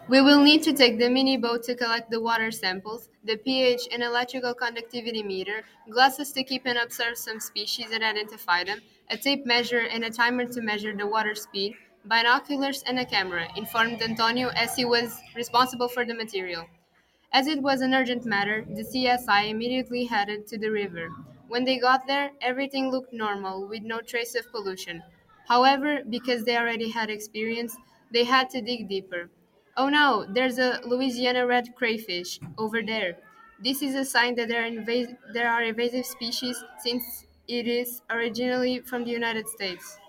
We will need to take the mini boat to collect the water samples, the pH and electrical conductivity meter, glasses to keep and observe some species and identify them, a tape measure and a timer to measure the water speed, binoculars and a camera, informed Antonio as he was responsible for the material. As it was an urgent matter, the CSI immediately headed to the river. When they got there, everything looked normal, with no trace of pollution. However, because they already had experience, they had to dig deeper. Oh no, there's a Louisiana red crayfish over there. This is a sign that there are invasive species since it is originally from the United States.